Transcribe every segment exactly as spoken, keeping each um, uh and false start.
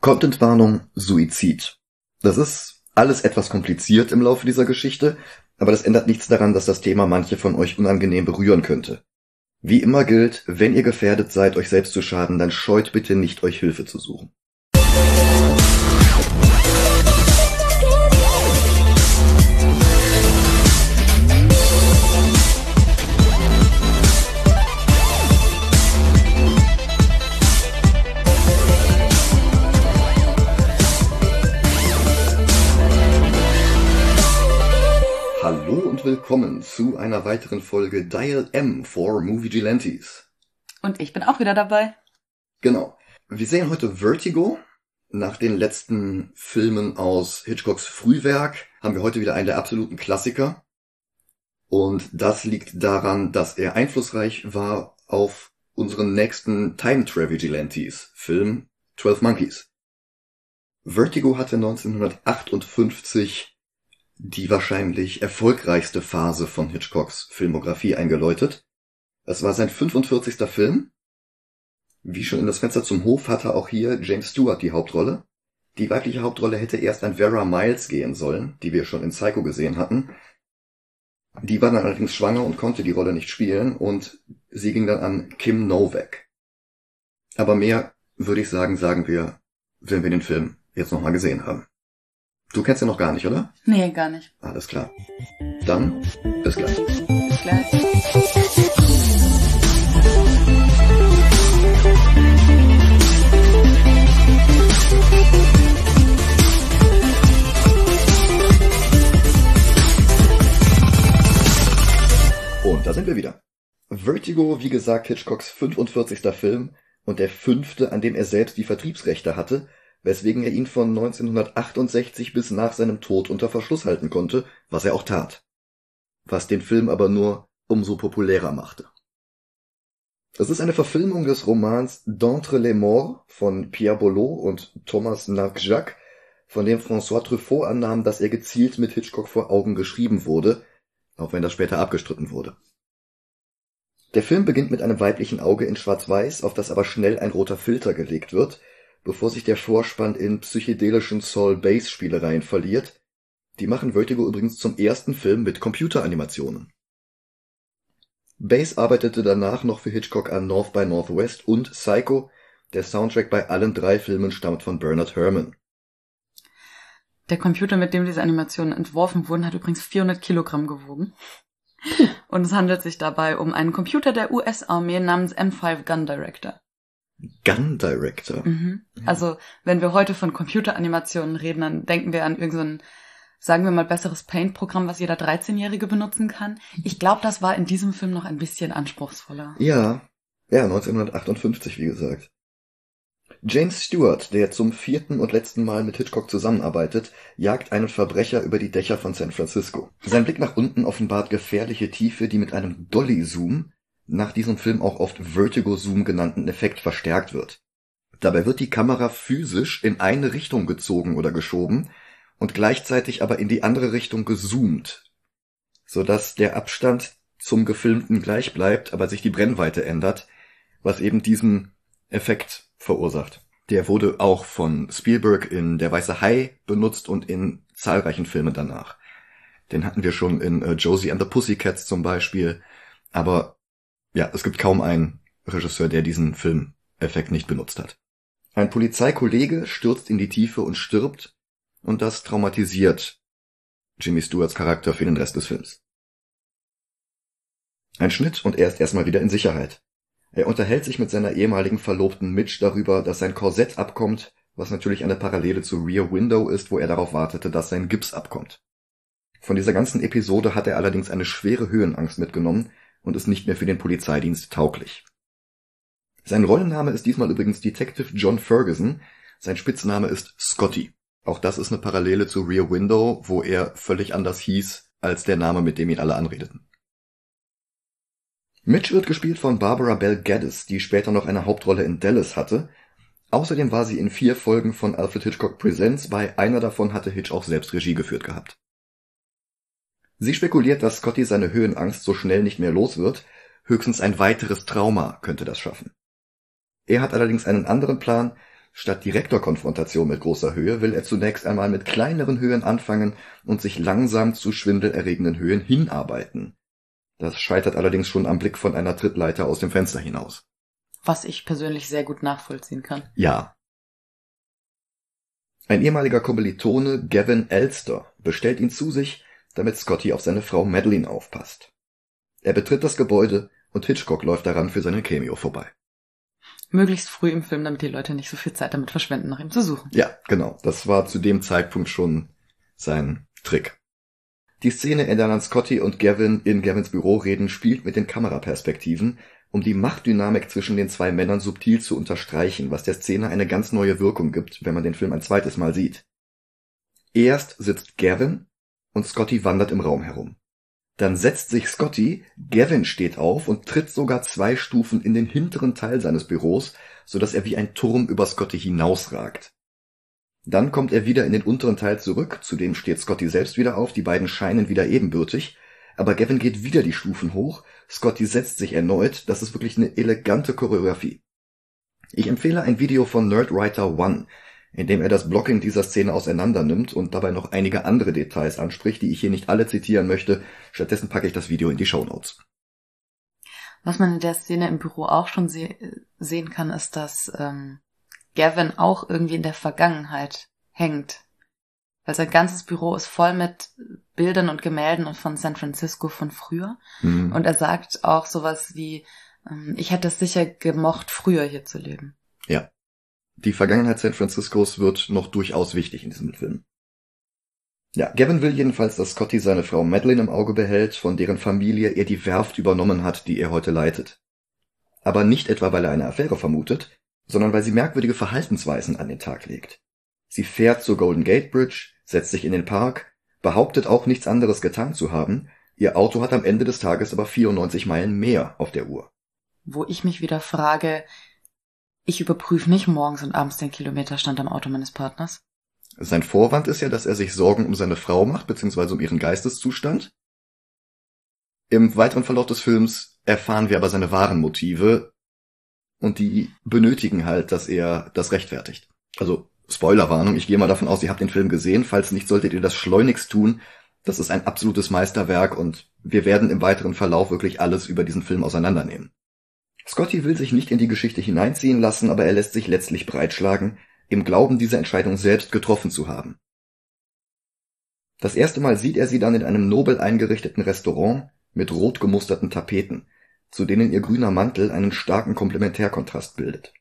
Contentwarnung, Suizid. Das ist alles etwas kompliziert im Laufe dieser Geschichte, aber das ändert nichts daran, dass das Thema manche von euch unangenehm berühren könnte. Wie immer gilt, wenn ihr gefährdet seid, euch selbst zu schaden, dann scheut bitte nicht, euch Hilfe zu suchen. Hallo und willkommen zu einer weiteren Folge Dial M for Moviegilantes. Und ich bin auch wieder dabei. Genau. Wir sehen heute Vertigo. Nach den letzten Filmen aus Hitchcocks Frühwerk haben wir heute wieder einen der absoluten Klassiker. Und das liegt daran, dass er einflussreich war auf unseren nächsten Time-Travel-Vigilantes-Film Twelve Monkeys. Vertigo hatte neunzehnhundertachtundfünfzig die wahrscheinlich erfolgreichste Phase von Hitchcocks Filmografie eingeläutet. Es war sein fünfundvierzigster Film. Wie schon in Das Fenster zum Hof hatte auch hier James Stewart die Hauptrolle. Die weibliche Hauptrolle hätte erst an Vera Miles gehen sollen, die wir schon in Psycho gesehen hatten. Die war dann allerdings schwanger und konnte die Rolle nicht spielen und sie ging dann an Kim Novak. Aber mehr, würde ich sagen, sagen wir, wenn wir den Film jetzt nochmal gesehen haben. Du kennst ihn noch gar nicht, oder? Nee, gar nicht. Alles klar. Dann, bis gleich. Bis gleich. Und da sind wir wieder. Vertigo, wie gesagt, Hitchcocks fünfundvierzigster Film und der fünfte, an dem er selbst die Vertriebsrechte hatte, weswegen er ihn von neunzehnhundertachtundsechzig bis nach seinem Tod unter Verschluss halten konnte, was er auch tat. Was den Film aber nur umso populärer machte. Es ist eine Verfilmung des Romans D'entre les Morts von Pierre Boileau und Thomas Narcejac, von dem François Truffaut annahm, dass er gezielt mit Hitchcock vor Augen geschrieben wurde, auch wenn das später abgestritten wurde. Der Film beginnt mit einem weiblichen Auge in Schwarz-Weiß, auf das aber schnell ein roter Filter gelegt wird, bevor sich der Vorspann in psychedelischen Soul-Bass-Spielereien verliert. Die machen Vertigo übrigens zum ersten Film mit Computeranimationen. Bass arbeitete danach noch für Hitchcock an North by Northwest und Psycho. Der Soundtrack bei allen drei Filmen stammt von Bernard Herrmann. Der Computer, mit dem diese Animationen entworfen wurden, hat übrigens vierhundert Kilogramm gewogen. Und es handelt sich dabei um einen Computer der U S-Armee namens M fünf Gun Director. Gun Director. Mhm. Also, wenn wir heute von Computeranimationen reden, dann denken wir an irgendein, so sagen wir mal, besseres Paint-Programm, was jeder dreizehnjährige benutzen kann. Ich glaube, das war in diesem Film noch ein bisschen anspruchsvoller. Ja, ja, neunzehnhundertachtundfünfzig, wie gesagt. James Stewart, der zum vierten und letzten Mal mit Hitchcock zusammenarbeitet, jagt einen Verbrecher über die Dächer von San Francisco. Sein Blick nach unten offenbart gefährliche Tiefe, die mit einem Dolly-Zoom, nach diesem Film auch oft Vertigo-Zoom genannten Effekt verstärkt wird. Dabei wird die Kamera physisch in eine Richtung gezogen oder geschoben und gleichzeitig aber in die andere Richtung gezoomt, sodass der Abstand zum Gefilmten gleich bleibt, aber sich die Brennweite ändert, was eben diesen Effekt verursacht. Der wurde auch von Spielberg in Der weiße Hai benutzt und in zahlreichen Filmen danach. Den hatten wir schon in äh, Josie and the Pussycats zum Beispiel, aber ja, es gibt kaum einen Regisseur, der diesen Filmeffekt nicht benutzt hat. Ein Polizeikollege stürzt in die Tiefe und stirbt, und das traumatisiert Jimmy Stewarts Charakter für den Rest des Films. Ein Schnitt und er ist erstmal wieder in Sicherheit. Er unterhält sich mit seiner ehemaligen Verlobten Mitch darüber, dass sein Korsett abkommt, was natürlich eine Parallele zu Rear Window ist, wo er darauf wartete, dass sein Gips abkommt. Von dieser ganzen Episode hat er allerdings eine schwere Höhenangst mitgenommen und ist nicht mehr für den Polizeidienst tauglich. Sein Rollenname ist diesmal übrigens Detective John Ferguson, sein Spitzname ist Scotty. Auch das ist eine Parallele zu Rear Window, wo er völlig anders hieß als der Name, mit dem ihn alle anredeten. Mitch wird gespielt von Barbara Bel Geddes, die später noch eine Hauptrolle in Dallas hatte. Außerdem war sie in vier Folgen von Alfred Hitchcock Presents, bei einer davon hatte Hitch auch selbst Regie geführt gehabt. Sie spekuliert, dass Scotty seine Höhenangst so schnell nicht mehr los wird, höchstens ein weiteres Trauma könnte das schaffen. Er hat allerdings einen anderen Plan, Statt direkter Konfrontation mit großer Höhe will er zunächst einmal mit kleineren Höhen anfangen und sich langsam zu schwindelerregenden Höhen hinarbeiten. Das scheitert allerdings schon am Blick von einer Trittleiter aus dem Fenster hinaus. Was ich persönlich sehr gut nachvollziehen kann. Ja. Ein ehemaliger Kommilitone, Gavin Elster, bestellt ihn zu sich, damit Scotty auf seine Frau Madeleine aufpasst. Er betritt das Gebäude und Hitchcock läuft daran für seinen Cameo vorbei. Möglichst früh im Film, damit die Leute nicht so viel Zeit damit verschwenden, nach ihm zu suchen. Ja, genau. Das war zu dem Zeitpunkt schon sein Trick. Die Szene, in der dann Scotty und Gavin in Gavins Büro reden, spielt mit den Kameraperspektiven, um die Machtdynamik zwischen den zwei Männern subtil zu unterstreichen, was der Szene eine ganz neue Wirkung gibt, wenn man den Film ein zweites Mal sieht. Erst sitzt Gavin und Scotty wandert im Raum herum. Dann setzt sich Scotty, Gavin steht auf und tritt sogar zwei Stufen in den hinteren Teil seines Büros, sodass er wie ein Turm über Scotty hinausragt. Dann kommt er wieder in den unteren Teil zurück, zudem steht Scotty selbst wieder auf, die beiden scheinen wieder ebenbürtig, aber Gavin geht wieder die Stufen hoch, Scotty setzt sich erneut, das ist wirklich eine elegante Choreografie. Ich empfehle ein Video von Nerdwriter One, in dem er das Blocking dieser Szene auseinander nimmt und dabei noch einige andere Details anspricht, die ich hier nicht alle zitieren möchte. Stattdessen packe ich das Video in die Shownotes. Was man in der Szene im Büro auch schon se- sehen kann, ist, dass ähm, Gavin auch irgendwie in der Vergangenheit hängt. Weil sein ganzes Büro ist voll mit Bildern und Gemälden von San Francisco von früher. Mhm. Und er sagt auch sowas wie, ähm, ich hätte es sicher gemocht, früher hier zu leben. Ja. Die Vergangenheit San Franciscos wird noch durchaus wichtig in diesem Film. Ja, Gavin will jedenfalls, dass Scotty seine Frau Madeleine im Auge behält, von deren Familie er die Werft übernommen hat, die er heute leitet. Aber nicht etwa, weil er eine Affäre vermutet, sondern weil sie merkwürdige Verhaltensweisen an den Tag legt. Sie fährt zur Golden Gate Bridge, setzt sich in den Park, behauptet auch nichts anderes getan zu haben, ihr Auto hat am Ende des Tages aber vierundneunzig Meilen mehr auf der Uhr. Wo ich mich wieder frage, ich überprüfe nicht morgens und abends den Kilometerstand am Auto meines Partners. Sein Vorwand ist ja, dass er sich Sorgen um seine Frau macht, beziehungsweise um ihren Geisteszustand. Im weiteren Verlauf des Films erfahren wir aber seine wahren Motive und die benötigen halt, dass er das rechtfertigt. Also Spoilerwarnung, ich gehe mal davon aus, ihr habt den Film gesehen, falls nicht, solltet ihr das schleunigst tun. Das ist ein absolutes Meisterwerk und wir werden im weiteren Verlauf wirklich alles über diesen Film auseinandernehmen. Scotty will sich nicht in die Geschichte hineinziehen lassen, aber er lässt sich letztlich breitschlagen, im Glauben, diese Entscheidung selbst getroffen zu haben. Das erste Mal sieht er sie dann in einem nobel eingerichteten Restaurant mit rot gemusterten Tapeten, zu denen ihr grüner Mantel einen starken Komplementärkontrast bildet.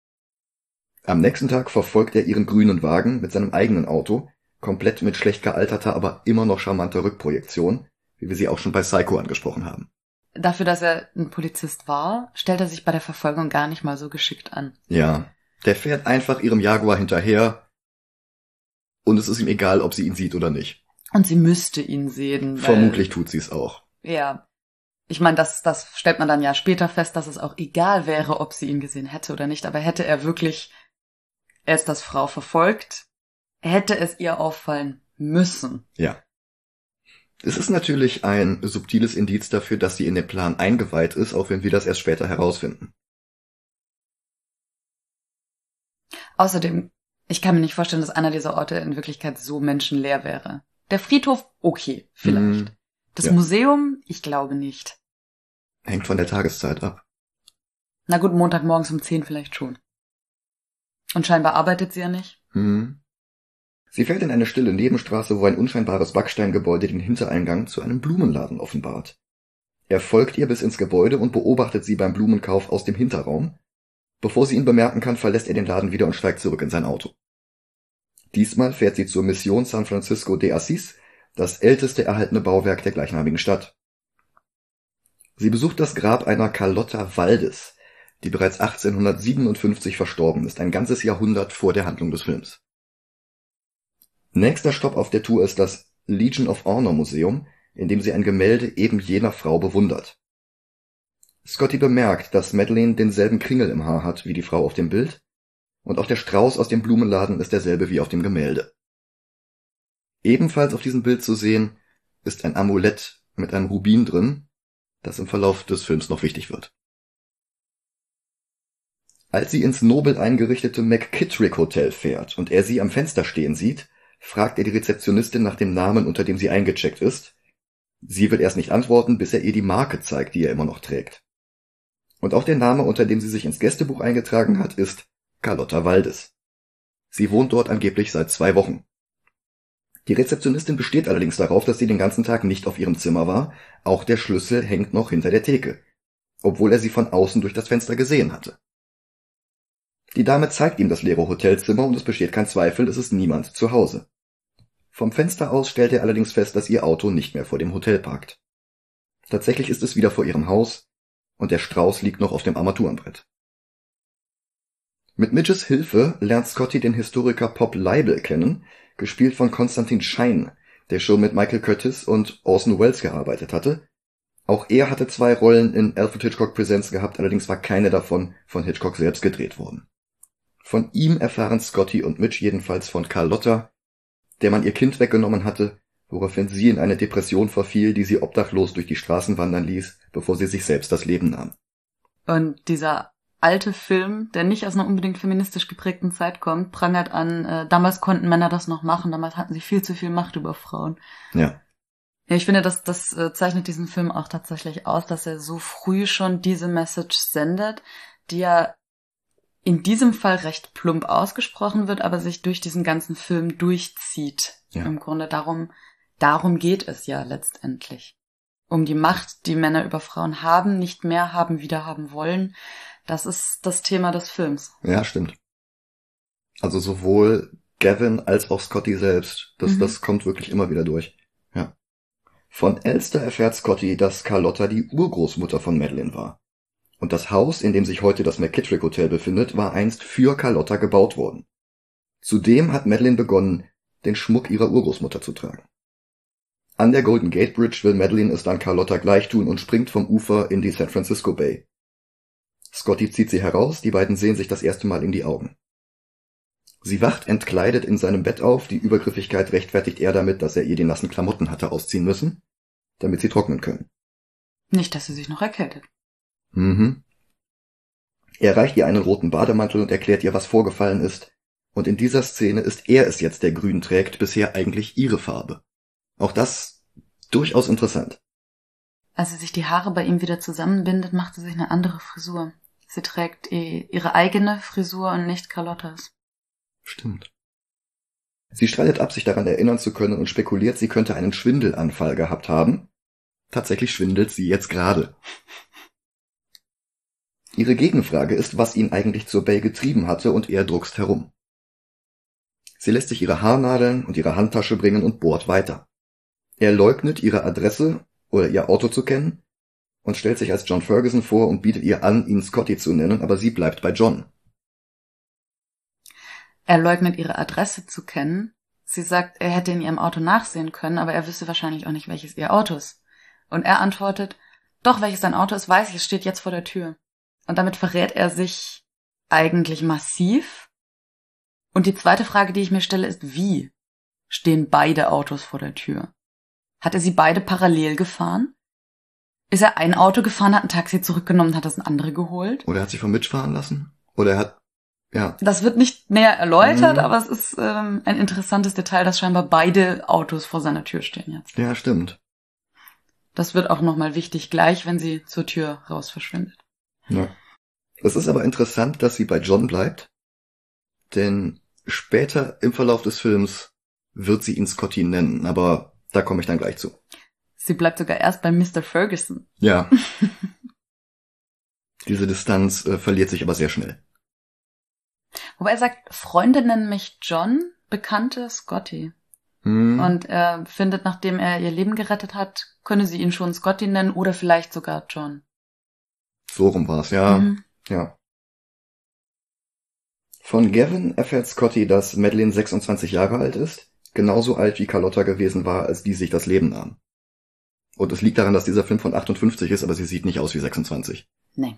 Am nächsten Tag verfolgt er ihren grünen Wagen mit seinem eigenen Auto, komplett mit schlecht gealterter, aber immer noch charmanter Rückprojektion, wie wir sie auch schon bei Psycho angesprochen haben. Dafür, dass er ein Polizist war, stellt er sich bei der Verfolgung gar nicht mal so geschickt an. Ja, der fährt einfach ihrem Jaguar hinterher und es ist ihm egal, ob sie ihn sieht oder nicht. Und sie müsste ihn sehen. Weil, Vermutlich tut sie es auch. Ja. Ich meine, das, das stellt man dann ja später fest, dass es auch egal wäre, ob sie ihn gesehen hätte oder nicht. Aber hätte er wirklich Esthers Frau verfolgt, hätte es ihr auffallen müssen. Ja. Es ist natürlich ein subtiles Indiz dafür, dass sie in den Plan eingeweiht ist, auch wenn wir das erst später herausfinden. Außerdem, ich kann mir nicht vorstellen, dass einer dieser Orte in Wirklichkeit so menschenleer wäre. Der Friedhof, okay, vielleicht. Mm, das ja. Museum, ich glaube nicht. Hängt von der Tageszeit ab. Na gut, Montagmorgens um zehn vielleicht schon. Und scheinbar arbeitet sie ja nicht. Hm. Sie fährt in eine stille Nebenstraße, wo ein unscheinbares Backsteingebäude den Hintereingang zu einem Blumenladen offenbart. Er folgt ihr bis ins Gebäude und beobachtet sie beim Blumenkauf aus dem Hinterraum. Bevor sie ihn bemerken kann, verlässt er den Laden wieder und steigt zurück in sein Auto. Diesmal fährt sie zur Mission San Francisco de Asís, das älteste erhaltene Bauwerk der gleichnamigen Stadt. Sie besucht das Grab einer Carlotta Waldes, die bereits achtzehnhundertsiebenundfünfzig verstorben ist, ein ganzes Jahrhundert vor der Handlung des Films. Nächster Stopp auf der Tour ist das Legion of Honor Museum, in dem sie ein Gemälde eben jener Frau bewundert. Scotty bemerkt, dass Madeleine denselben Kringel im Haar hat wie die Frau auf dem Bild, und auch der Strauß aus dem Blumenladen ist derselbe wie auf dem Gemälde. Ebenfalls auf diesem Bild zu sehen ist ein Amulett mit einem Rubin drin, das im Verlauf des Films noch wichtig wird. Als sie ins nobel eingerichtete McKittrick Hotel fährt und er sie am Fenster stehen sieht, fragt er die Rezeptionistin nach dem Namen, unter dem sie eingecheckt ist. Sie wird erst nicht antworten, bis er ihr die Marke zeigt, die er immer noch trägt. Und auch der Name, unter dem sie sich ins Gästebuch eingetragen hat, ist Carlotta Waldes. Sie wohnt dort angeblich seit zwei Wochen. Die Rezeptionistin besteht allerdings darauf, dass sie den ganzen Tag nicht auf ihrem Zimmer war, auch der Schlüssel hängt noch hinter der Theke, obwohl er sie von außen durch das Fenster gesehen hatte. Die Dame zeigt ihm das leere Hotelzimmer und es besteht kein Zweifel, es ist niemand zu Hause. Vom Fenster aus stellt er allerdings fest, dass ihr Auto nicht mehr vor dem Hotel parkt. Tatsächlich ist es wieder vor ihrem Haus und der Strauß liegt noch auf dem Armaturenbrett. Mit Midges Hilfe lernt Scotty den Historiker Pop Leibel kennen, gespielt von Konstantin Schein, der schon mit Michael Curtiz und Orson Welles gearbeitet hatte. Auch er hatte zwei Rollen in Alfred Hitchcock Presents gehabt, allerdings war keine davon von Hitchcock selbst gedreht worden. Von ihm erfahren Scotty und Midge jedenfalls von Carlotta, der man ihr Kind weggenommen hatte, woraufhin sie in eine Depression verfiel, die sie obdachlos durch die Straßen wandern ließ, bevor sie sich selbst das Leben nahm. Und dieser alte Film, der nicht aus einer unbedingt feministisch geprägten Zeit kommt, prangert an, äh, damals konnten Männer das noch machen, damals hatten sie viel zu viel Macht über Frauen. Ja. Ja, ich finde, das, das äh, zeichnet diesen Film auch tatsächlich aus, dass er so früh schon diese Message sendet, die ja in diesem Fall recht plump ausgesprochen wird, aber sich durch diesen ganzen Film durchzieht. Ja. Im Grunde darum, darum geht es ja letztendlich. Um die Macht, die Männer über Frauen haben, nicht mehr haben, wieder haben wollen. Das ist das Thema des Films. Ja, stimmt. Also sowohl Gavin als auch Scotty selbst, das, mhm. das kommt wirklich immer wieder durch. Ja. Von Elster erfährt Scotty, dass Carlotta die Urgroßmutter von Madeleine war. Und das Haus, in dem sich heute das McKittrick Hotel befindet, war einst für Carlotta gebaut worden. Zudem hat Madeleine begonnen, den Schmuck ihrer Urgroßmutter zu tragen. An der Golden Gate Bridge will Madeleine es dann Carlotta gleich tun und springt vom Ufer in die San Francisco Bay. Scotty zieht sie heraus, die beiden sehen sich das erste Mal in die Augen. Sie wacht entkleidet in seinem Bett auf, die Übergriffigkeit rechtfertigt er damit, dass er ihr die nassen Klamotten hatte ausziehen müssen, damit sie trocknen können. Nicht, dass sie sich noch erkältet. Mhm. Er reicht ihr einen roten Bademantel und erklärt ihr, was vorgefallen ist, und in dieser Szene ist er es jetzt, der grün trägt, bisher eigentlich ihre Farbe. Auch das durchaus interessant. Als sie sich die Haare bei ihm wieder zusammenbindet, macht sie sich eine andere Frisur. Sie trägt ihre eigene Frisur und nicht Carlottas. Stimmt. Sie streitet ab, sich daran erinnern zu können und spekuliert, sie könnte einen Schwindelanfall gehabt haben. Tatsächlich schwindelt sie jetzt gerade. Ihre Gegenfrage ist, was ihn eigentlich zur Bay getrieben hatte, und er druckst herum. Sie lässt sich ihre Haarnadeln und ihre Handtasche bringen und bohrt weiter. Er leugnet, ihre Adresse oder ihr Auto zu kennen und stellt sich als John Ferguson vor und bietet ihr an, ihn Scotty zu nennen, aber sie bleibt bei John. Er leugnet, ihre Adresse zu kennen. Sie sagt, er hätte in ihrem Auto nachsehen können, aber er wüsste wahrscheinlich auch nicht, welches ihr Auto ist. Und er antwortet, doch, welches dein Auto ist, weiß ich, es steht jetzt vor der Tür. Und damit verrät er sich eigentlich massiv. Und die zweite Frage, die ich mir stelle, ist, wie stehen beide Autos vor der Tür? Hat er sie beide parallel gefahren? Ist er ein Auto gefahren, hat ein Taxi zurückgenommen, hat das ein andere geholt? Oder er hat sich von Mitch fahren lassen? Oder er hat, ja. Das wird nicht näher erläutert, mhm. aber es ist ähm, ein interessantes Detail, dass scheinbar beide Autos vor seiner Tür stehen jetzt. Ja, stimmt. Das wird auch nochmal wichtig, gleich, wenn sie zur Tür raus verschwindet. Ja. Es ist aber interessant, dass sie bei John bleibt, denn später im Verlauf des Films wird sie ihn Scotty nennen, aber da komme ich dann gleich zu. Sie bleibt sogar erst bei Mister Ferguson. Ja. Diese Distanz äh, verliert sich aber sehr schnell. Wobei er sagt, Freunde nennen mich John, Bekannte Scotty. Hm. Und er findet, nachdem er ihr Leben gerettet hat, könne sie ihn schon Scotty nennen oder vielleicht sogar John. So rum war's, ja. Mhm. Ja. Von Gavin erfährt Scotty, dass Madeleine sechsundzwanzig Jahre alt ist, genauso alt wie Carlotta gewesen war, als die sich das Leben nahm. Und es liegt daran, dass dieser Film von achtundfünfzig ist, aber sie sieht nicht aus wie sechsundzwanzig. Nee.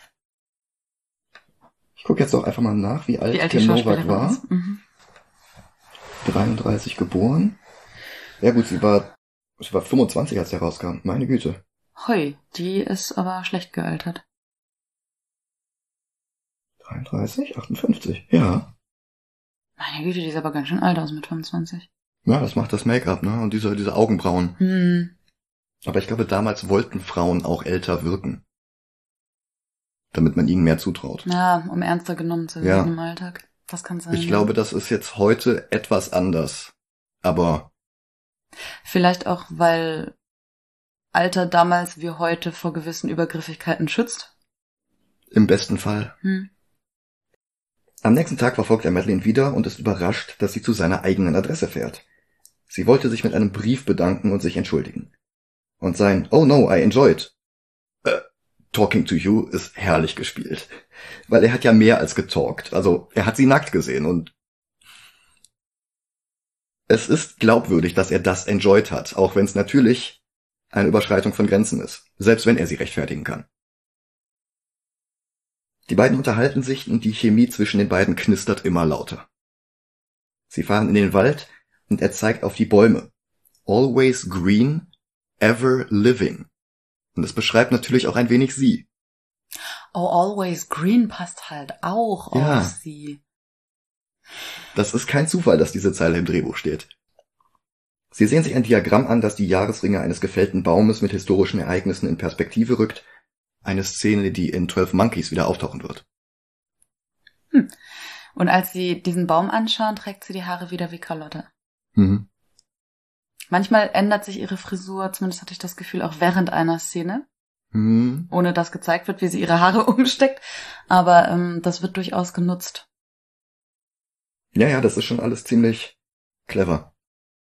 Ich gucke jetzt auch einfach mal nach, wie alt, wie alt der Novak war. Mhm. dreiunddreißig geboren. Ja gut, sie war, sie war fünfundzwanzig, als der rauskam. Meine Güte. Hoi, die ist aber schlecht gealtert. dreiunddreißig, achtundfünfzig, ja. Meine Güte, die ist aber ganz schön alt aus mit fünfundzwanzig. Ja, das macht das Make-up, ne? Und diese, diese Augenbrauen. Hm. Aber ich glaube, damals wollten Frauen auch älter wirken. Damit man ihnen mehr zutraut. Ja, um ernster genommen zu werden Ja. im Alltag. Das kann sein. Ich ja. glaube, das ist jetzt heute etwas anders. Aber Vielleicht auch, weil Alter damals wie heute vor gewissen Übergriffigkeiten schützt. im besten Fall. Hm. Am nächsten Tag verfolgt er Madeline wieder und ist überrascht, dass sie zu seiner eigenen Adresse fährt. Sie wollte sich mit einem Brief bedanken und sich entschuldigen. Und sein "Oh no, I enjoyed" äh, Talking to You ist herrlich gespielt. Weil er hat ja mehr als getalkt. Also, er hat sie nackt gesehen und es ist glaubwürdig, dass er das enjoyed hat, auch wenn es natürlich eine Überschreitung von Grenzen ist. Selbst wenn er sie rechtfertigen kann. Die beiden unterhalten sich und die Chemie zwischen den beiden knistert immer lauter. Sie fahren in den Wald und er zeigt auf die Bäume. Always green, ever living. Und das beschreibt natürlich auch ein wenig sie. Oh, always green passt halt auch Ja. auf sie. Das ist kein Zufall, dass diese Zeile im Drehbuch steht. Sie sehen sich ein Diagramm an, das die Jahresringe eines gefällten Baumes mit historischen Ereignissen in Perspektive rückt. Eine Szene, die in Twelve Monkeys wieder auftauchen wird. Hm. Und als sie diesen Baum anschauen, trägt sie die Haare wieder wie Carlotta. Mhm. Manchmal ändert sich ihre Frisur, zumindest hatte ich das Gefühl, auch während einer Szene, Mhm. ohne dass gezeigt wird, wie sie ihre Haare umsteckt. Aber ähm, das wird durchaus genutzt. Ja, ja, das ist schon alles ziemlich clever.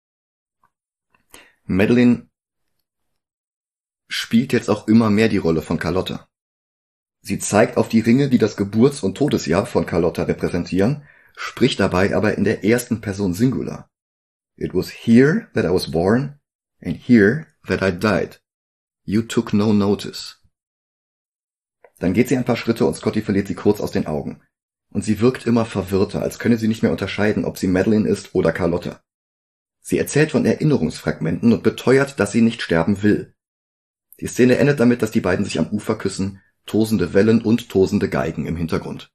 Madeline spielt jetzt auch immer mehr die Rolle von Carlotta. Sie zeigt auf die Ringe, die das Geburts- und Todesjahr von Carlotta repräsentieren, spricht dabei aber in der ersten Person Singular. It was here that I was born and here that I died. You took no notice. Dann geht sie ein paar Schritte und Scotty verliert sie kurz aus den Augen. Und sie wirkt immer verwirrter, als könne sie nicht mehr unterscheiden, ob sie Madeline ist oder Carlotta. Sie erzählt von Erinnerungsfragmenten und beteuert, dass sie nicht sterben will. Die Szene endet damit, dass die beiden sich am Ufer küssen, tosende Wellen und tosende Geigen im Hintergrund.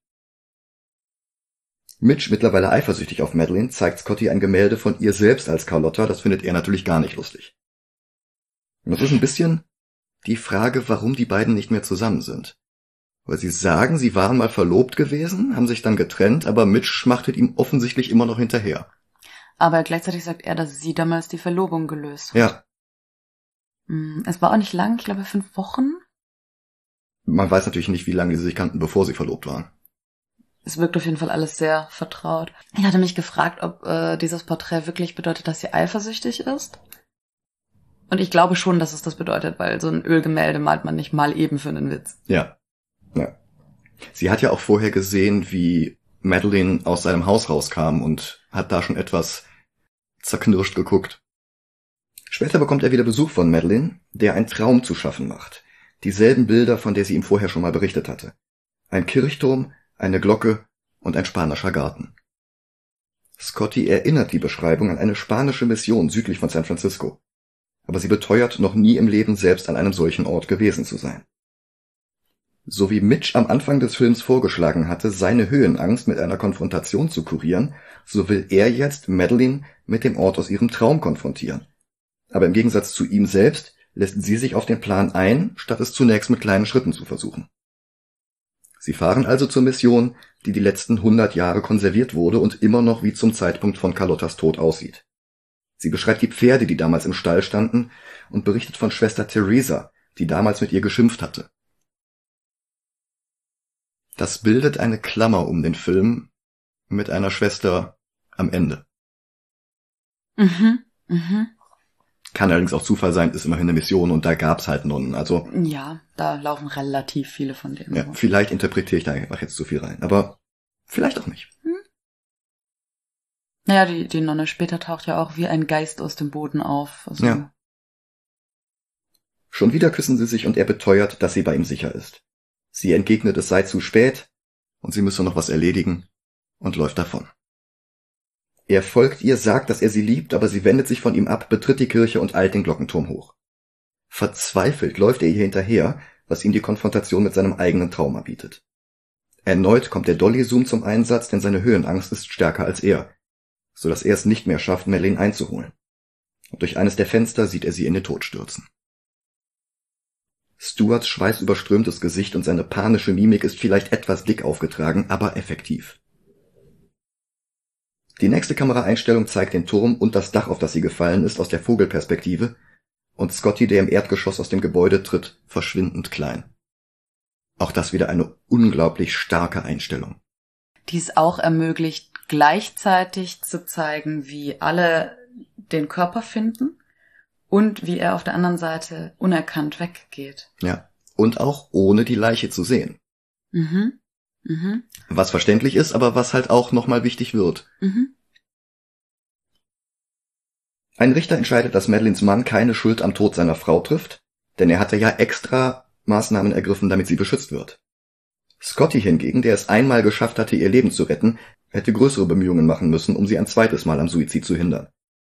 Mitch, mittlerweile eifersüchtig auf Madeline, zeigt Scotty ein Gemälde von ihr selbst als Carlotta, das findet er natürlich gar nicht lustig. Und das ist ein bisschen die Frage, warum die beiden nicht mehr zusammen sind. Weil sie sagen, sie waren mal verlobt gewesen, haben sich dann getrennt, aber Mitch schmachtet ihm offensichtlich immer noch hinterher. Aber gleichzeitig sagt er, dass sie damals die Verlobung gelöst hat. Ja, Hm, Es war auch nicht lang, ich glaube fünf Wochen. man weiß natürlich nicht, wie lange sie sich kannten, bevor sie verlobt waren. Es wirkt auf jeden Fall alles sehr vertraut. Ich hatte mich gefragt, ob äh, dieses Porträt wirklich bedeutet, dass sie eifersüchtig ist. Und ich glaube schon, dass es das bedeutet, weil so ein Ölgemälde malt man nicht mal eben für einen Witz. Ja. Ja. Sie hat ja auch vorher gesehen, wie Madeline aus seinem Haus rauskam und hat da schon etwas zerknirscht geguckt. Später bekommt er wieder Besuch von Madeline, der einen Traum zu schaffen macht. Dieselben Bilder, von der sie ihm vorher schon mal berichtet hatte. Ein Kirchturm, eine Glocke und ein spanischer Garten. Scotty erinnert die Beschreibung an eine spanische Mission südlich von San Francisco. Aber sie beteuert, noch nie im Leben selbst an einem solchen Ort gewesen zu sein. So wie Mitch am Anfang des Films vorgeschlagen hatte, seine Höhenangst mit einer Konfrontation zu kurieren, so will er jetzt Madeline mit dem Ort aus ihrem Traum konfrontieren. Aber im Gegensatz zu ihm selbst lässt sie sich auf den Plan ein, statt es zunächst mit kleinen Schritten zu versuchen. Sie fahren also zur Mission, die die letzten hundert Jahre konserviert wurde und immer noch wie zum Zeitpunkt von Carlottas Tod aussieht. Sie beschreibt die Pferde, die damals im Stall standen, und berichtet von Schwester Teresa, die damals mit ihr geschimpft hatte. Das bildet eine Klammer um den Film mit einer Schwester am Ende. Mhm, mhm. Kann allerdings auch Zufall sein, ist immerhin eine Mission und da gab's halt Nonnen. Also Ja, da laufen relativ viele von denen. ja, rum. vielleicht interpretiere ich da einfach jetzt zu viel rein, aber vielleicht auch nicht. Naja, die, die Nonne später taucht ja auch wie ein Geist aus dem Boden auf. Also, Ja. Schon wieder küssen sie sich und er beteuert, dass sie bei ihm sicher ist. Sie entgegnet, es sei zu spät und sie müsse noch was erledigen und läuft davon. Er folgt ihr, sagt, dass er sie liebt, aber sie wendet sich von ihm ab, betritt die Kirche und eilt den Glockenturm hoch. Verzweifelt läuft er ihr hinterher, was ihm die Konfrontation mit seinem eigenen Trauma bietet. Erneut kommt der Dolly-Zoom zum Einsatz, denn seine Höhenangst ist stärker als er, so dass er es nicht mehr schafft, Madeleine einzuholen. Und durch eines der Fenster sieht er sie in den Tod stürzen. Stewarts schweißüberströmtes Gesicht und seine panische Mimik ist vielleicht etwas dick aufgetragen, aber effektiv. Die nächste Kameraeinstellung zeigt den Turm und das Dach, auf das sie gefallen ist, aus der Vogelperspektive, und Scotty, der im Erdgeschoss aus dem Gebäude tritt, verschwindend klein. Auch das wieder eine unglaublich starke Einstellung. Die es auch ermöglicht, gleichzeitig zu zeigen, wie alle den Körper finden und wie er auf der anderen Seite unerkannt weggeht. Ja, und auch ohne die Leiche zu sehen. Mhm. Mhm. Was verständlich ist, aber was halt auch nochmal wichtig wird. Mhm. Ein Richter entscheidet, dass Madeleines Mann keine Schuld am Tod seiner Frau trifft, denn er hatte ja extra Maßnahmen ergriffen, damit sie beschützt wird. Scotty hingegen, der es einmal geschafft hatte, ihr Leben zu retten, hätte größere Bemühungen machen müssen, um sie ein zweites Mal am Suizid zu hindern.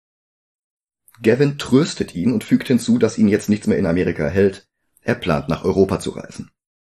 Gavin tröstet ihn und fügt hinzu, dass ihn jetzt nichts mehr in Amerika hält. Er plant, nach Europa zu reisen.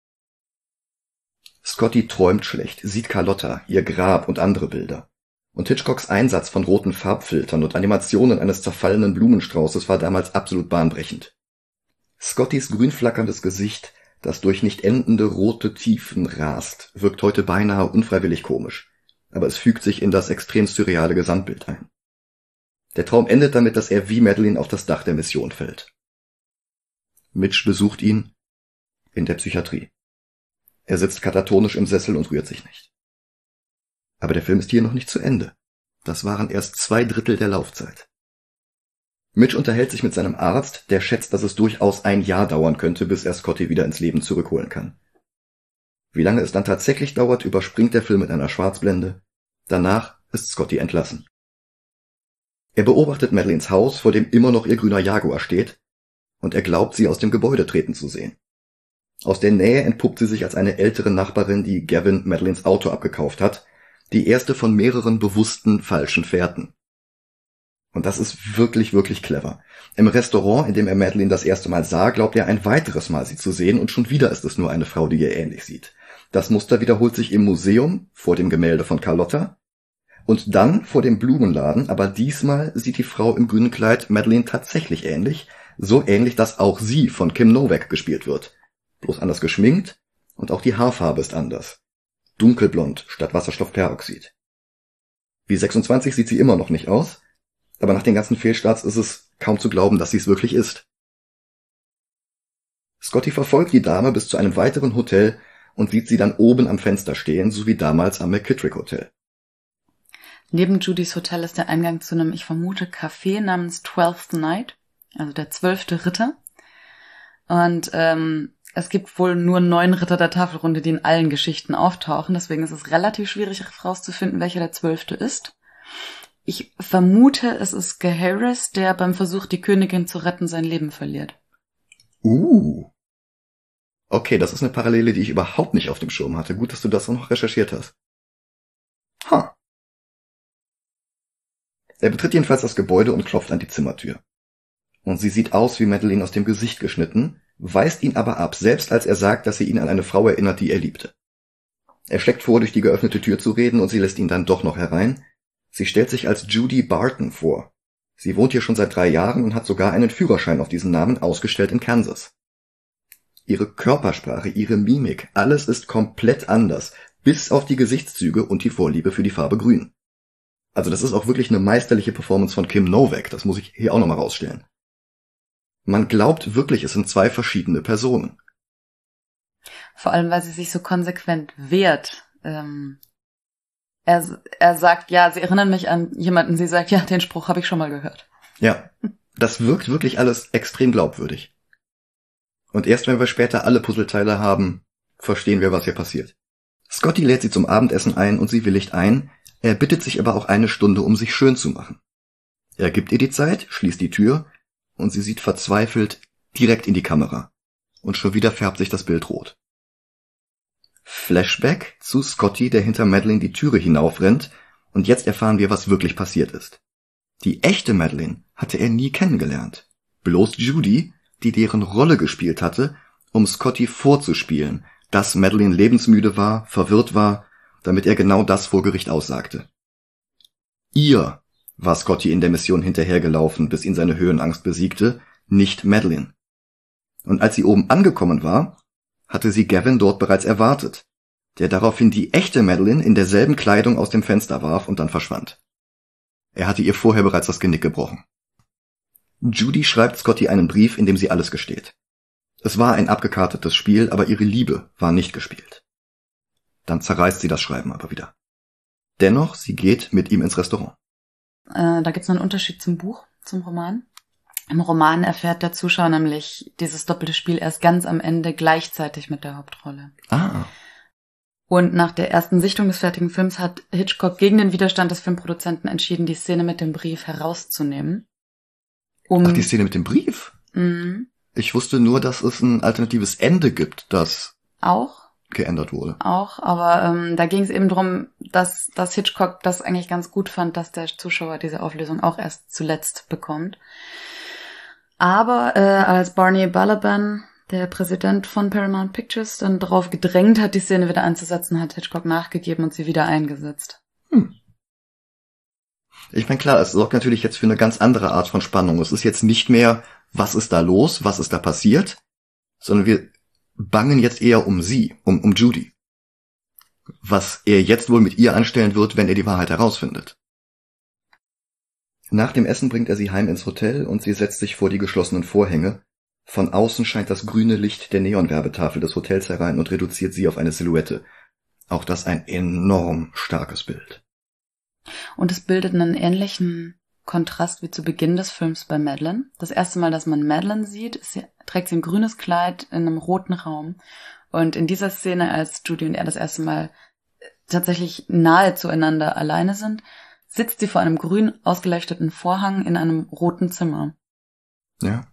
Scotty träumt schlecht, sieht Carlotta, ihr Grab und andere Bilder. Und Hitchcocks Einsatz von roten Farbfiltern und Animationen eines zerfallenen Blumenstraußes war damals absolut bahnbrechend. Scottys grünflackerndes Gesicht, das durch nicht endende rote Tiefen rast, wirkt heute beinahe unfreiwillig komisch, aber es fügt sich in das extrem surreale Gesamtbild ein. Der Traum endet damit, dass er wie Madeleine auf das Dach der Mission fällt. Mitch besucht ihn in der Psychiatrie. Er sitzt katatonisch im Sessel und rührt sich nicht. Aber der Film ist hier noch nicht zu Ende. Das waren erst zwei Drittel der Laufzeit. Mitch unterhält sich mit seinem Arzt, der schätzt, dass es durchaus ein Jahr dauern könnte, bis er Scotty wieder ins Leben zurückholen kann. Wie lange es dann tatsächlich dauert, überspringt der Film mit einer Schwarzblende. Danach ist Scotty entlassen. Er beobachtet Madeleines Haus, vor dem immer noch ihr grüner Jaguar steht, und er glaubt, sie aus dem Gebäude treten zu sehen. Aus der Nähe entpuppt sie sich als eine ältere Nachbarin, die Gavin Madeleines Auto abgekauft hat, die erste von mehreren bewussten falschen Fährten. Und das ist wirklich, wirklich clever. Im Restaurant, in dem er Madeleine das erste Mal sah, glaubt er ein weiteres Mal sie zu sehen, und schon wieder ist es nur eine Frau, die ihr ähnlich sieht. Das Muster wiederholt sich im Museum, vor dem Gemälde von Carlotta, und dann vor dem Blumenladen, aber diesmal sieht die Frau im grünen Kleid Madeleine tatsächlich ähnlich, so ähnlich, dass auch sie von Kim Novak gespielt wird. Bloß anders geschminkt, und auch die Haarfarbe ist anders. Dunkelblond statt Wasserstoffperoxid. Wie sechsundzwanzig sieht sie immer noch nicht aus, aber nach den ganzen Fehlstarts ist es kaum zu glauben, dass sie es wirklich ist. Scotty verfolgt die Dame bis zu einem weiteren Hotel und sieht sie dann oben am Fenster stehen, so wie damals am McKittrick Hotel. Neben Judys Hotel ist der Eingang zu einem, ich vermute, Café namens Twelfth Night, also der zwölfte Ritter. Und ähm, es gibt wohl nur neun Ritter der Tafelrunde, die in allen Geschichten auftauchen. Deswegen ist es relativ schwierig herauszufinden, welcher der zwölfte ist. Ich vermute, es ist Gaheris, der beim Versuch, die Königin zu retten, sein Leben verliert. Uh. Okay, das ist eine Parallele, die ich überhaupt nicht auf dem Schirm hatte. Gut, dass du das auch noch recherchiert hast. Ha. Huh. Er betritt jedenfalls das Gebäude und klopft an die Zimmertür. Und sie sieht aus wie Madeleine aus dem Gesicht geschnitten, weist ihn aber ab, selbst als er sagt, dass sie ihn an eine Frau erinnert, die er liebte. Er schlägt vor, durch die geöffnete Tür zu reden, und sie lässt ihn dann doch noch herein. Sie stellt sich als Judy Barton vor. Sie wohnt hier schon seit drei Jahren und hat sogar einen Führerschein auf diesen Namen ausgestellt in Kansas. Ihre Körpersprache, ihre Mimik, alles ist komplett anders, bis auf die Gesichtszüge und die Vorliebe für die Farbe Grün. Also das ist auch wirklich eine meisterliche Performance von Kim Novak, das muss ich hier auch nochmal rausstellen. Man glaubt wirklich, es sind zwei verschiedene Personen. Vor allem, weil sie sich so konsequent wehrt. Ähm, er, er sagt, ja, sie erinnern mich an jemanden. Sie sagt, ja, den Spruch habe ich schon mal gehört. Ja, das wirkt wirklich alles extrem glaubwürdig. Und erst wenn wir später alle Puzzleteile haben, verstehen wir, was hier passiert. Scotty lädt sie zum Abendessen ein und sie willigt ein. Er bittet sich aber auch eine Stunde, um sich schön zu machen. Er gibt ihr die Zeit, schließt die Tür, und sie sieht verzweifelt direkt in die Kamera. Und schon wieder färbt sich das Bild rot. Flashback zu Scotty, der hinter Madeleine die Türe hinaufrennt, und jetzt erfahren wir, was wirklich passiert ist. Die echte Madeleine hatte er nie kennengelernt. Bloß Judy, die deren Rolle gespielt hatte, um Scotty vorzuspielen, dass Madeleine lebensmüde war, verwirrt war, damit er genau das vor Gericht aussagte. Ihr war Scotty in der Mission hinterhergelaufen, bis ihn seine Höhenangst besiegte, nicht Madeleine. Und als sie oben angekommen war, hatte sie Gavin dort bereits erwartet, der daraufhin die echte Madeleine in derselben Kleidung aus dem Fenster warf und dann verschwand. Er hatte ihr vorher bereits das Genick gebrochen. Judy schreibt Scotty einen Brief, in dem sie alles gesteht. Es war ein abgekartetes Spiel, aber ihre Liebe war nicht gespielt. Dann zerreißt sie das Schreiben aber wieder. Dennoch, sie geht mit ihm ins Restaurant. Äh, da gibt's noch einen Unterschied zum Buch, zum Roman. Im Roman erfährt der Zuschauer nämlich dieses doppelte Spiel erst ganz am Ende gleichzeitig mit der Hauptrolle. Ah. Und nach der ersten Sichtung des fertigen Films hat Hitchcock gegen den Widerstand des Filmproduzenten entschieden, die Szene mit dem Brief herauszunehmen. Um Ach, die Szene mit dem Brief? Mhm. Ich wusste nur, dass es ein alternatives Ende gibt, das Auch. geändert wurde. Auch, aber ähm, da ging es eben drum, dass, dass Hitchcock das eigentlich ganz gut fand, dass der Zuschauer diese Auflösung auch erst zuletzt bekommt. Aber äh, als Barney Balaban, der Präsident von Paramount Pictures, dann darauf gedrängt hat, die Szene wieder einzusetzen, hat Hitchcock nachgegeben und sie wieder eingesetzt. Hm. Ich meine, klar, es sorgt natürlich jetzt für eine ganz andere Art von Spannung. Es ist jetzt nicht mehr, was ist da los, was ist da passiert, sondern wir bangen jetzt eher um sie, um, um Judy. Was er jetzt wohl mit ihr anstellen wird, wenn er die Wahrheit herausfindet. Nach dem Essen bringt er sie heim ins Hotel und sie setzt sich vor die geschlossenen Vorhänge. Von außen scheint das grüne Licht der Neonwerbetafel des Hotels herein und reduziert sie auf eine Silhouette. Auch das ein enorm starkes Bild. Und es bildet einen ähnlichen Kontrast wie zu Beginn des Films bei Madeleine. Das erste Mal, dass man Madeleine sieht, ist sie, trägt sie ein grünes Kleid in einem roten Raum. Und in dieser Szene, als Judy und er das erste Mal tatsächlich nahe zueinander alleine sind, sitzt sie vor einem grün ausgeleuchteten Vorhang in einem roten Zimmer. Ja.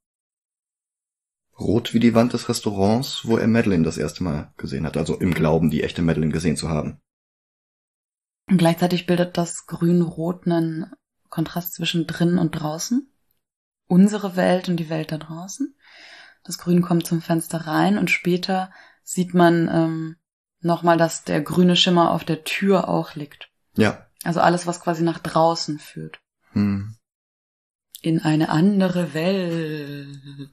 Rot wie die Wand des Restaurants, wo er Madeleine das erste Mal gesehen hat, also im Glauben, die echte Madeleine gesehen zu haben. Und gleichzeitig bildet das Grün-Rot einen Kontrast zwischen drinnen und draußen. Unsere Welt und die Welt da draußen. Das Grün kommt zum Fenster rein und später sieht man ähm, nochmal, dass der grüne Schimmer auf der Tür auch liegt. Ja. Also alles, was quasi nach draußen führt. Hm. In eine andere Welt.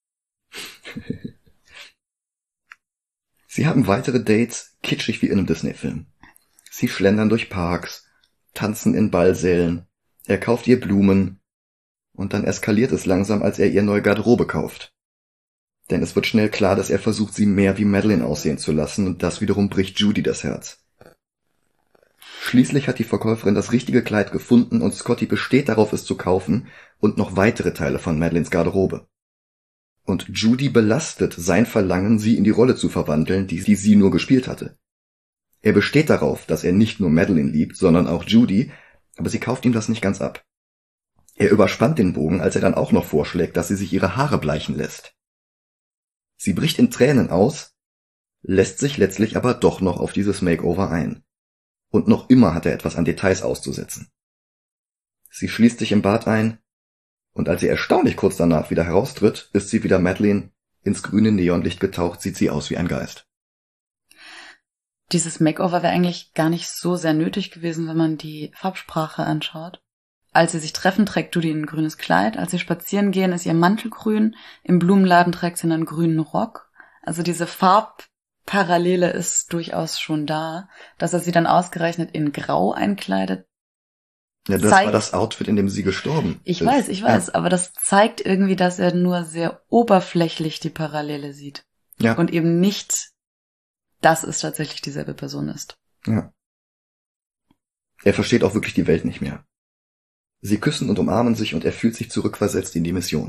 Sie haben weitere Dates, kitschig wie in einem Disney-Film. Sie schlendern durch Parks, tanzen in Ballsälen, er kauft ihr Blumen und dann eskaliert es langsam, als er ihr neue Garderobe kauft. Denn es wird schnell klar, dass er versucht, sie mehr wie Madeleine aussehen zu lassen und das wiederum bricht Judy das Herz. Schließlich hat die Verkäuferin das richtige Kleid gefunden und Scotty besteht darauf, es zu kaufen und noch weitere Teile von Madeleines Garderobe. Und Judy belastet sein Verlangen, sie in die Rolle zu verwandeln, die, die sie nur gespielt hatte. Er besteht darauf, dass er nicht nur Madeleine liebt, sondern auch Judy, aber sie kauft ihm das nicht ganz ab. Er überspannt den Bogen, als er dann auch noch vorschlägt, dass sie sich ihre Haare bleichen lässt. Sie bricht in Tränen aus, lässt sich letztlich aber doch noch auf dieses Makeover ein. Und noch immer hat er etwas an Details auszusetzen. Sie schließt sich im Bad ein, und als sie erstaunlich kurz danach wieder heraustritt, ist sie wieder Madeleine, ins grüne Neonlicht getaucht, sieht sie aus wie ein Geist. Dieses Makeover wäre eigentlich gar nicht so sehr nötig gewesen, wenn man die Farbsprache anschaut. Als sie sich treffen, trägt Judy ein grünes Kleid. Als sie spazieren gehen, ist ihr Mantel grün. Im Blumenladen trägt sie einen grünen Rock. Also diese Farbparallele ist durchaus schon da. Dass er sie dann ausgerechnet in Grau einkleidet. Ja, das zeigt, war das Outfit, in dem sie gestorben ich ist. Ich weiß, ich weiß. Ja. Aber das zeigt irgendwie, dass er nur sehr oberflächlich die Parallele sieht. Ja. Und eben nicht, dass es tatsächlich dieselbe Person ist. Ja. Er versteht auch wirklich die Welt nicht mehr. Sie küssen und umarmen sich und er fühlt sich zurückversetzt in die Mission.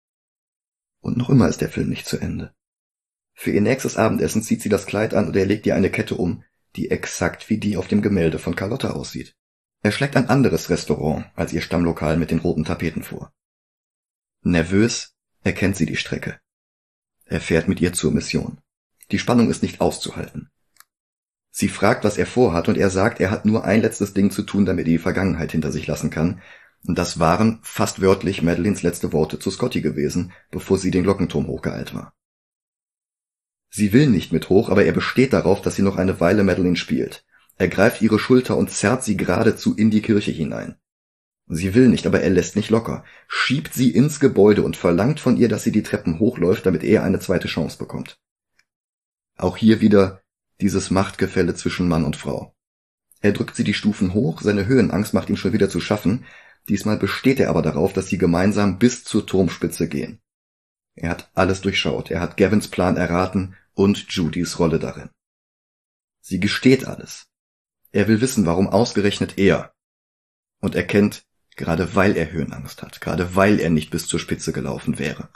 Und noch immer ist der Film nicht zu Ende. Für ihr nächstes Abendessen zieht sie das Kleid an und er legt ihr eine Kette um, die exakt wie die auf dem Gemälde von Carlotta aussieht. Er schlägt ein anderes Restaurant als ihr Stammlokal mit den roten Tapeten vor. Nervös erkennt sie die Strecke. Er fährt mit ihr zur Mission. Die Spannung ist nicht auszuhalten. Sie fragt, was er vorhat, und er sagt, er hat nur ein letztes Ding zu tun, damit er die Vergangenheit hinter sich lassen kann. Und das waren fast wörtlich Madeleines letzte Worte zu Scotty gewesen, bevor sie den Glockenturm hochgeeilt war. Sie will nicht mit hoch, aber er besteht darauf, dass sie noch eine Weile Madeline spielt. Er greift ihre Schulter und zerrt sie geradezu in die Kirche hinein. Sie will nicht, aber er lässt nicht locker, schiebt sie ins Gebäude und verlangt von ihr, dass sie die Treppen hochläuft, damit er eine zweite Chance bekommt. Auch hier wieder dieses Machtgefälle zwischen Mann und Frau. Er drückt sie die Stufen hoch, seine Höhenangst macht ihm schon wieder zu schaffen, diesmal besteht er aber darauf, dass sie gemeinsam bis zur Turmspitze gehen. Er hat alles durchschaut, er hat Gavins Plan erraten und Judys Rolle darin. Sie gesteht alles. Er will wissen, warum ausgerechnet er. Und erkennt, gerade weil er Höhenangst hat, gerade weil er nicht bis zur Spitze gelaufen wäre.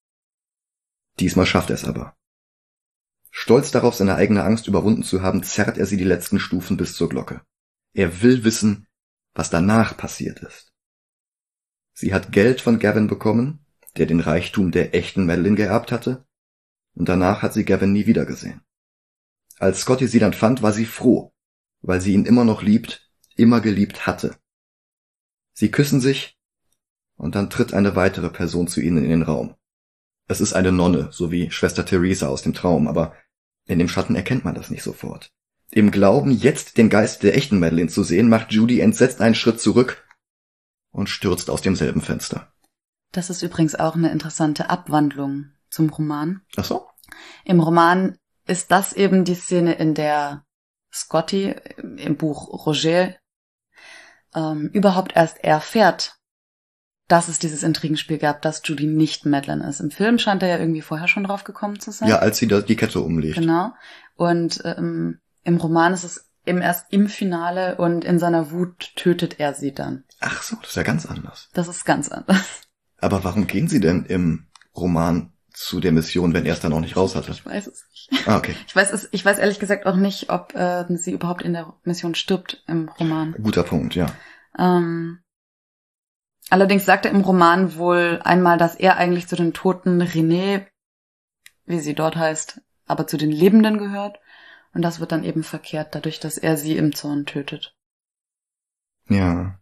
Diesmal schafft er es aber. Stolz darauf, seine eigene Angst überwunden zu haben, zerrt er sie die letzten Stufen bis zur Glocke. Er will wissen, was danach passiert ist. Sie hat Geld von Gavin bekommen, der den Reichtum der echten Madeline geerbt hatte, und danach hat sie Gavin nie wiedergesehen. Als Scotty sie dann fand, war sie froh, weil sie ihn immer noch liebt, immer geliebt hatte. Sie küssen sich, und dann tritt eine weitere Person zu ihnen in den Raum. Es ist eine Nonne, so wie Schwester Theresa aus dem Traum, aber in dem Schatten erkennt man das nicht sofort. Im Glauben, jetzt den Geist der echten Madeline zu sehen, macht Judy entsetzt einen Schritt zurück und stürzt aus demselben Fenster. Das ist übrigens auch eine interessante Abwandlung zum Roman. Ach so? Im Roman ist das eben die Szene, in der Scotty im Buch Roger ähm, überhaupt erst erfährt, dass es dieses Intrigenspiel gab, dass Judy nicht Madeline ist. Im Film scheint er ja irgendwie vorher schon drauf gekommen zu sein. Ja, als sie da die Kette umlegt. Genau. Und ähm, im Roman ist es eben erst im Finale und in seiner Wut tötet er sie dann. Ach so, das ist ja ganz anders. Das ist ganz anders. Aber warum gehen sie denn im Roman zu der Mission, wenn er es dann noch nicht raus hatte? Ich weiß es nicht. Ah, okay. Ich weiß es, ich weiß ehrlich gesagt auch nicht, ob äh, sie überhaupt in der Mission stirbt im Roman. Guter Punkt, ja. Ähm, allerdings sagt er im Roman wohl einmal, dass er eigentlich zu den toten René, wie sie dort heißt, aber zu den Lebenden gehört. Und das wird dann eben verkehrt, dadurch, dass er sie im Zorn tötet. Ja.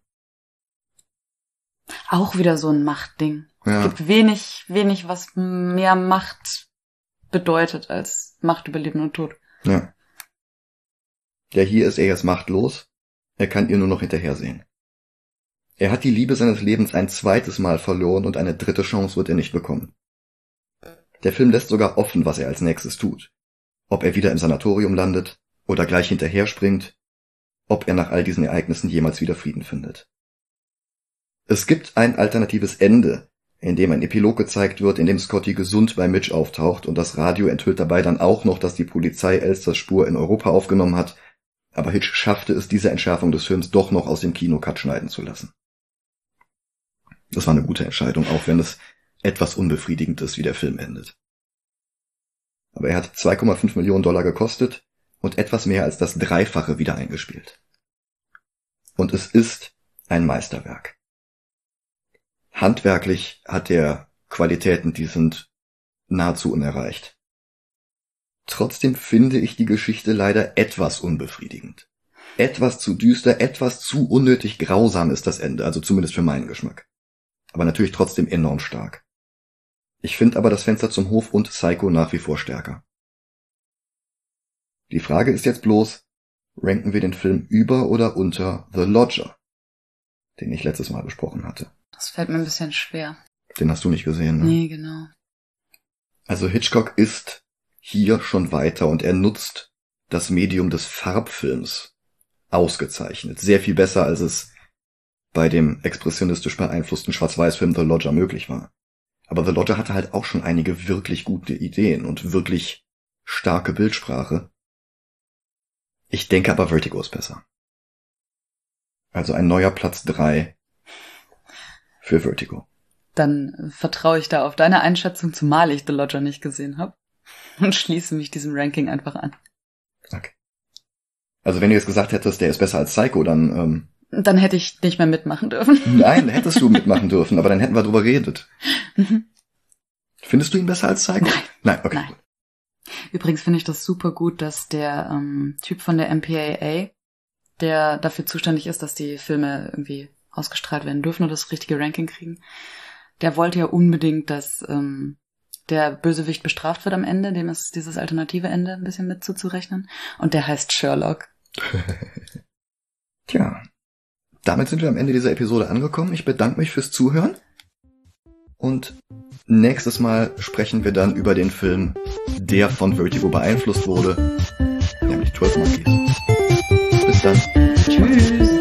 Auch wieder so ein Machtding. Ja. Es gibt wenig, wenig, was mehr Macht bedeutet als Macht über Leben und Tod. Ja. Ja, hier ist er jetzt machtlos. Er kann ihr nur noch hinterhersehen. Er hat die Liebe seines Lebens ein zweites Mal verloren und eine dritte Chance wird er nicht bekommen. Der Film lässt sogar offen, was er als nächstes tut. Ob er wieder im Sanatorium landet oder gleich hinterher springt, ob er nach all diesen Ereignissen jemals wieder Frieden findet. Es gibt ein alternatives Ende, in dem ein Epilog gezeigt wird, in dem Scotty gesund bei Mitch auftaucht und das Radio enthüllt dabei dann auch noch, dass die Polizei Elsters Spur in Europa aufgenommen hat, aber Hitch schaffte es, diese Entschärfung des Films doch noch aus dem Kinocut schneiden zu lassen. Das war eine gute Entscheidung, auch wenn es etwas unbefriedigend ist, wie der Film endet. Aber er hat zwei Komma fünf Millionen Dollar gekostet und etwas mehr als das Dreifache wieder eingespielt. Und es ist ein Meisterwerk. Handwerklich hat er Qualitäten, die sind nahezu unerreicht. Trotzdem finde ich die Geschichte leider etwas unbefriedigend. Etwas zu düster, etwas zu unnötig grausam ist das Ende, also zumindest für meinen Geschmack. Aber natürlich trotzdem enorm stark. Ich finde aber das Fenster zum Hof und Psycho nach wie vor stärker. Die Frage ist jetzt bloß, ranken wir den Film über oder unter The Lodger, den ich letztes Mal besprochen hatte? Das fällt mir ein bisschen schwer. Den hast du nicht gesehen, ne? Nee, genau. Also Hitchcock ist hier schon weiter und er nutzt das Medium des Farbfilms ausgezeichnet. Sehr viel besser, als es bei dem expressionistisch beeinflussten Schwarz-Weiß-Film The Lodger möglich war. Aber The Lodger hatte halt auch schon einige wirklich gute Ideen und wirklich starke Bildsprache. Ich denke aber Vertigo ist besser. Also ein neuer Platz drei für Vertigo. Dann vertraue ich da auf deine Einschätzung, zumal ich The Lodger nicht gesehen habe. Und schließe mich diesem Ranking einfach an. Okay. Also wenn du jetzt gesagt hättest, der ist besser als Psycho, dann... Ähm, dann hätte ich nicht mehr mitmachen dürfen. Nein, hättest du mitmachen dürfen, aber dann hätten wir drüber geredet. Mhm. Findest du ihn besser als Psycho? Nein. Nein, okay. Nein. Übrigens finde ich das super gut, dass der ähm, Typ von der M P A A, der dafür zuständig ist, dass die Filme irgendwie ausgestrahlt werden dürfen und das richtige Ranking kriegen, der wollte ja unbedingt, dass ähm, der Bösewicht bestraft wird am Ende, dem ist dieses alternative Ende ein bisschen mit zuzurechnen. Und der heißt Sherlock. Tja, damit sind wir am Ende dieser Episode angekommen. Ich bedanke mich fürs Zuhören. Und nächstes Mal sprechen wir dann über den Film, der von Vertigo beeinflusst wurde, nämlich zwölf Monkeys. Bis dann. Tschüss.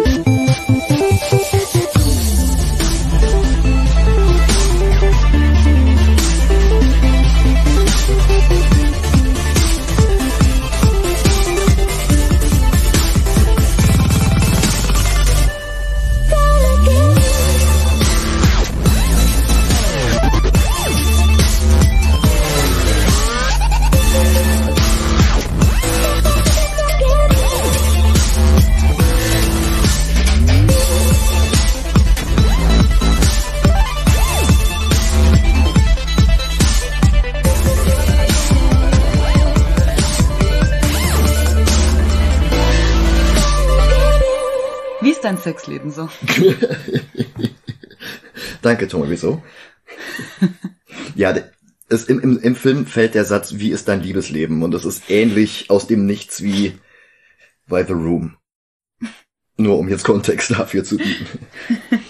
Dein Sexleben so. Danke, Tommy, wieso? Ja, es, im, im, im Film fällt der Satz, wie ist dein Liebesleben? Und es ist ähnlich aus dem Nichts wie bei The Room. Nur um jetzt Kontext dafür zu bieten.